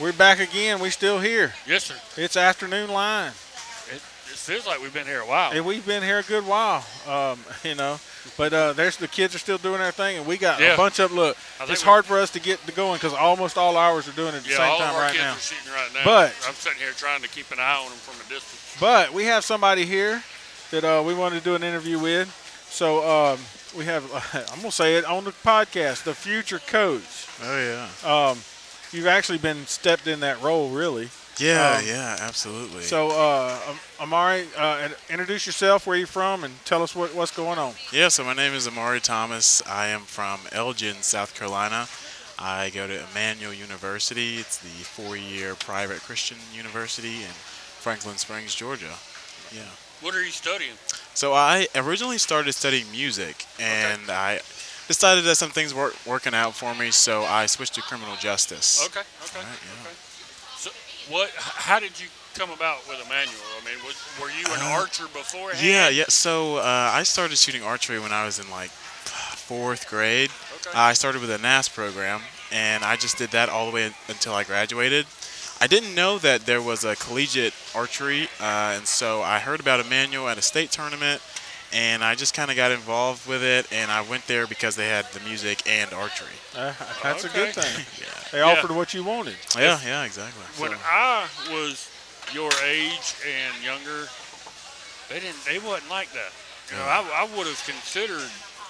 We're back again. We still here. Yes, sir. It's afternoon line, It feels like we've been here a while. and we've been here a good while. You know, but there's the kids are still doing their thing, and we got a Yeah. bunch of look. I think It's we- hard for us to get to going because almost all hours are doing it at the Yeah, same all time of our right kids now. are shooting right now. But- I'm sitting here trying to keep an eye on them from a distance. But we have somebody here that we wanted to do an interview with. So we have, I'm going to say it on the podcast, the future coach. Oh yeah. You've actually been stepped in that role, really. Yeah, Um, yeah, absolutely. So, Amari, introduce yourself, where you're from, and tell us what's going on. yeah, so my name is Amari Thomas. I am from Elgin, South Carolina. I go to Emmanuel University. It's the 4-year private Christian university in Franklin Springs, Georgia. Yeah. What are you studying? So I originally started studying music, and I decided that some things weren't working out for me, so I switched to criminal justice. Okay. Right, yeah. Okay. So, how did you come about with Emmanuel? I mean, were you an archer beforehand? Yeah. So I started shooting archery when I was in like 4th grade. Okay. I started with a NAS program, and I just did that all the way until I graduated. I didn't know that there was a collegiate archery, and so I heard about Emmanuel at a state tournament, and I just kind of got involved with it, and I went there because they had the music and archery. That's a good Okay. thing. Yeah. They offered what you wanted. Yeah, exactly. When I was your age and younger, they wasn't like that. You know, I would have considered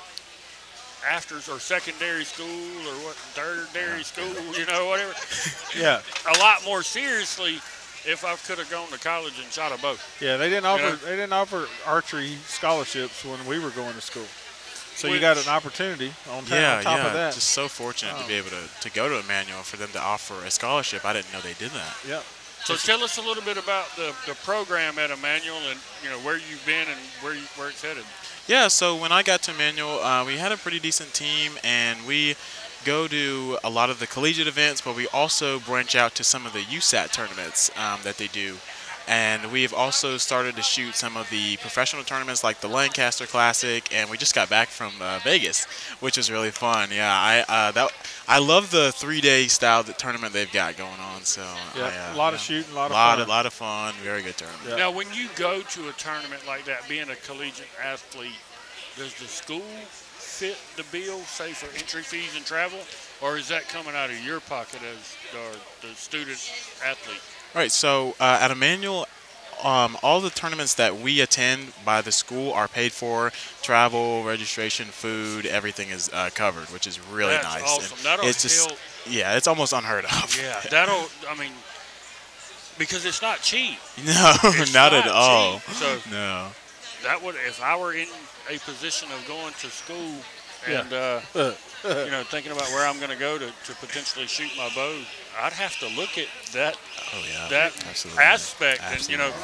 after or secondary school or tertiary school, you know, whatever, Yeah, a lot more seriously if I could have gone to college and shot a bow. yeah. They didn't offer. Yeah. They didn't offer archery scholarships when we were going to school. So you Which- got an opportunity on Yeah, top of that. Just so fortunate to be able to go to Emmanuel for them to offer a scholarship. I didn't know they did that. Yep. So tell us a little bit about the program at Emmanuel and, you know, where you've been and where it's headed. Yeah, so when I got to Emmanuel, we had a pretty decent team, and we go to a lot of the collegiate events, but we also branch out to some of the USAT tournaments that they do. And we've also started to shoot some of the professional tournaments like the Lancaster Classic, and we just got back from Vegas, which was really fun. Yeah, I love the 3-day style tournament they've got going on. So Yeah, a lot of shooting, a lot of fun. lot of fun, very good tournament. Yeah. Now, when you go to a tournament like that, being a collegiate athlete, does the school fit the bill, say for entry fees and travel, or is that coming out of your pocket as the student athlete? Right, so at Emmanuel, all the tournaments that we attend by the school are paid for. Travel, registration, food, everything is covered, which is really That's nice. awesome. And That'll it's just, help. yeah, it's almost unheard of. Yeah, I mean, because it's not cheap. No, It's not at all. cheap. So No. that would, if I were in a position of going to school and you know, thinking about where I'm going to go to potentially shoot my bow, I'd have to look at that Oh, yeah. that Absolutely. aspect. And you know,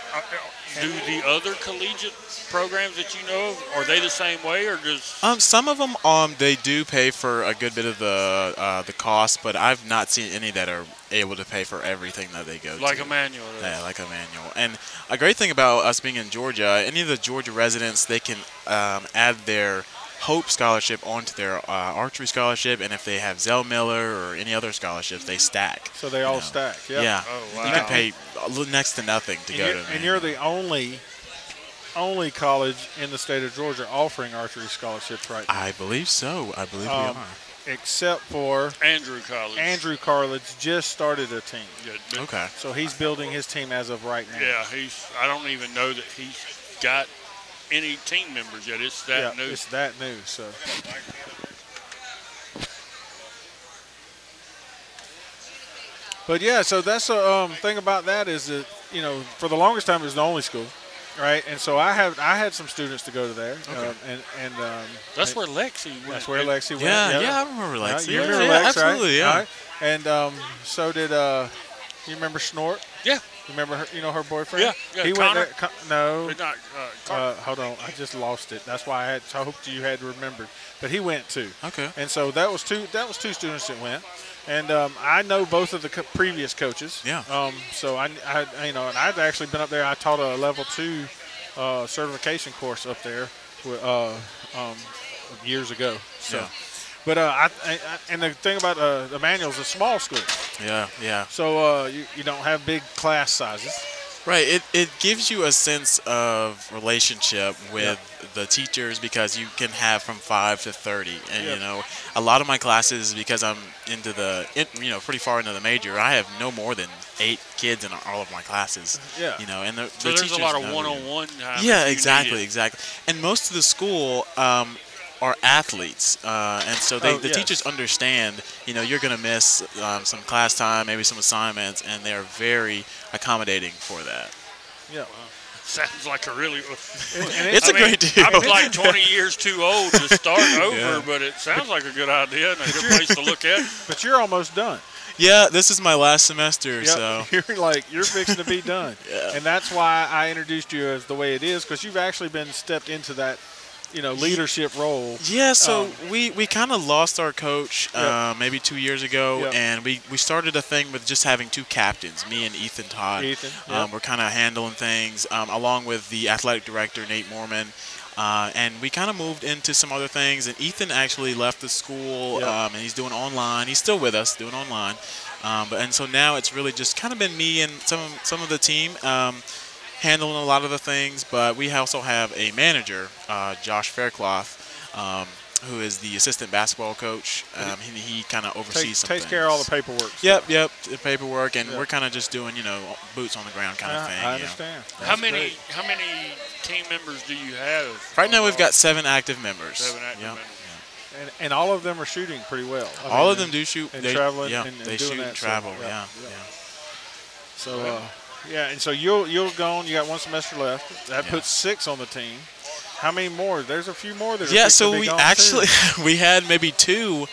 do the other collegiate programs that you know of, are they the same way, or does Some of them, they do pay for a good bit of the cost, but I've not seen any that are able to pay for everything that they go like to. Emmanuel? Yeah, like Emmanuel. And a great thing about us being in Georgia, any of the Georgia residents, they can add their Hope Scholarship onto their archery scholarship, and if they have Zell Miller or any other scholarships, they stack. So they all stack. Yep. Yeah. Oh, wow. You can pay next to nothing to go to And you're the only college in the state of Georgia offering archery scholarships right now, I believe so. I believe we Um, are. except for Andrew College. Andrew Carledge just started a team. Yeah, but- Okay. So he's building his team as of right now. Yeah, I don't even know that he's got any team members yet. It's that new. It's that new. So but yeah, so that's a thing about that is that, you know, for the longest time it was the only school, right? And so I had some students to go to there, and That's where Lexi went. that's where Lexi went. Yeah, I remember Lexi. You Yeah, remember yeah, Lex, absolutely, right? yeah. Right. And so did you remember Snort? Yeah. You remember her, her boyfriend? Yeah, He Connor? went there. No. But not Car- Hold on, I just lost it. That's why I hoped you had remembered. But he went too. Okay. And so that was two students that went. And I know both of the previous coaches. Yeah. So I and I'd actually been up there. I taught a level 2 certification course up there years ago. So. Yeah. But and the thing about Emmanuel's a small school, Yeah. so you don't have big class sizes. Right. It gives you a sense of relationship with the teachers because you can have from 5 to 30. And, Yep. you know, a lot of my classes, because I'm into pretty far into the major, I have no more than 8 kids in all of my classes. Yeah. You know, and the So there's teachers a lot of know you. one-on-one time. Yeah, if you exactly, need it. exactly. And most of the school are athletes, and so the yes. teachers understand. You know, you're going to miss some class time, maybe some assignments, and they are very accommodating for that. Yeah. Sounds like a really. And It's a great deal. I'm like 20 years too old to start over, Yeah. but it sounds like a good idea and a good place to look at. but you're almost done. Yeah, this is my last semester, Yep. so You're fixing to be done. Yeah. And that's why I introduced you as the way it is, because you've actually been stepped into that, leadership role. yeah. So we kind of lost our coach Yep. maybe 2 years ago, Yep. and we started a thing with just having 2 captains, me and Ethan Todd. Ethan, yep. We're kind of handling things along with the athletic director Nate Mormon. And we kind of moved into some other things, and Ethan actually left the school, Yep. and he's doing online. He's still with us, doing online. And so now it's really just kind of been me and some of the team handling a lot of the things. But we also have a manager, Josh Faircloth, who is the assistant basketball coach. He kind of oversees some Takes things. care of all the paperwork. Yep, the paperwork, and Yep. we're kind of just doing, boots on the ground kind of thing. I you know. understand. How That's many great. how many team members do you have? Right now we've got 7 active members. 7 active Yep. members. And all of them are shooting pretty well. I All mean, of them do shoot. and They, traveling yeah, and they doing shoot that, and so, travel. yeah, Yeah, yeah. yeah. So and so you'll go on. You got one semester left. That Yeah. puts 6 on the team. How many more? There's a few more that are Yeah, fixing so to be we gone, actually too. we had maybe 2.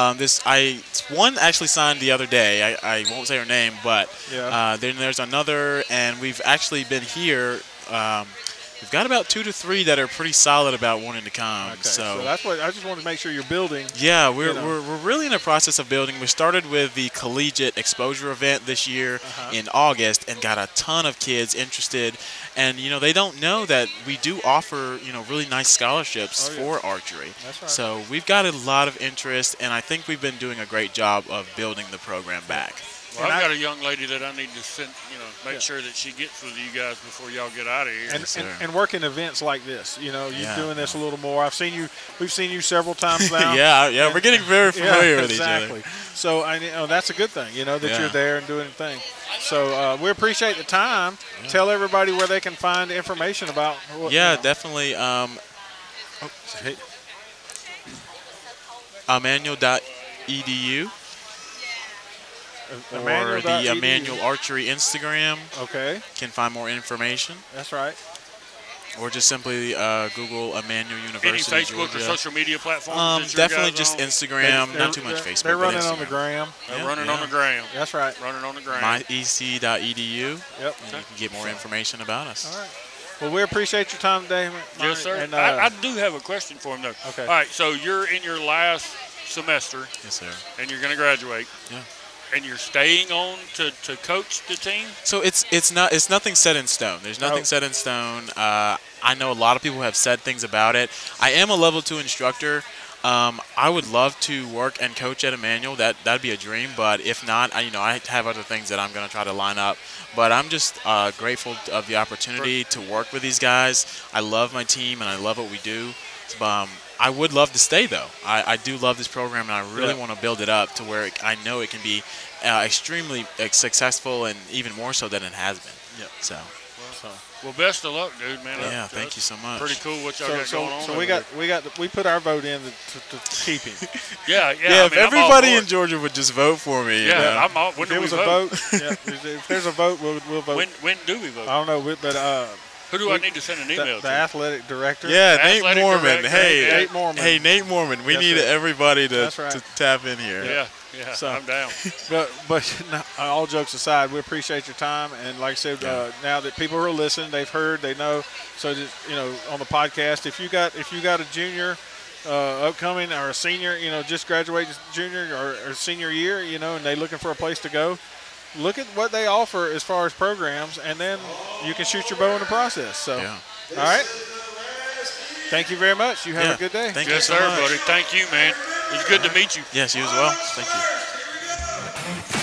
One actually signed the other day. I won't say her name, but Yeah. then there's another, and we've actually been here. We've got about 2 to 3 that are pretty solid about wanting to come. Okay, so that's what I just wanted to make sure you're building. Yeah, we're know. we're really in the process of building. We started with the collegiate exposure event this year in August and got a ton of kids interested. And they don't know that we do offer really nice scholarships Oh, yeah. for archery. That's right. So we've got a lot of interest, and I think we've been doing a great job of building the program back. Well, And I've I- got a young lady that I need to send, make sure that she gets with you guys before y'all get out of here. And, sir. and working events like this, you Yeah, doing this a little more. We've seen you several times now. yeah, we're getting very familiar yeah, with exactly. each other. So that's a good thing, that Yeah. you're there and doing the thing. So we appreciate the time. Tell everybody where they can find information about. What, Yeah, definitely. Emmanuel.edu. Or the Emmanuel.edu. Emmanuel Archery Instagram Okay, can find more information, that's right. or just simply Google Emmanuel University. Any Facebook or Georgia. social media platforms? that your Definitely guys just on? Instagram, not too much They're- Facebook. They're but running on the Instagram. gram. They're Yeah, running yeah. on the ground. That's right. Running on the ground. myec.edu, Yep. and you can get more information about us. All right. Well, we appreciate your time today. Yes, sir. And, I do have a question for him, though. Okay. All right, so you're in your last semester, Yes, sir. and you're going to graduate. Yeah. And you're staying on to coach the team? So it's nothing set in stone. There's nothing Oh. set in stone. I know a lot of people have said things about it. I am a level 2 instructor. I would love to work and coach at Emmanuel. That'd be a dream. But if not, I have other things that I'm going to try to line up. But I'm just grateful of the opportunity to work with these guys. I love my team and I love what we do. I would love to stay, though. I do love this program, and I really want to build it up to where I know it can be extremely successful, and even more so than it has been. Yep. So, Well, best of luck, dude, man. yeah, thank you so much. Pretty cool what y'all So, got so, going on. so over we put our vote in to keep him. there. Yeah. Yeah, if I mean, I'm all everybody for in it. Georgia would just vote for me. Yeah, I'm all. When If do there we was a vote? vote, if there's a vote, we'll vote. When do we vote? I don't know, but Who do I need to send an email the to? athletic director. Yeah, Nate Athletic Mormon. director, Hey, Nate Mormon. Hey, Nate Mormon. We Yes, need sir. everybody to, That's right. to tap in here. Yeah, So- I'm down. But no, all jokes aside, we appreciate your time. And like I said, now that people are listening, they've heard, they know. So just, on the podcast, if you got a junior upcoming or a senior, just graduated junior or senior year, and they looking for a place to go, look at what they offer as far as programs, and then you can shoot your bow in the process. So, Yeah. all right. Thank you very much. You have Yeah. a good day. Thank you Yes, so sir, much. buddy. Thank you, man. It's good to meet you. Yes, you as well. Thank you.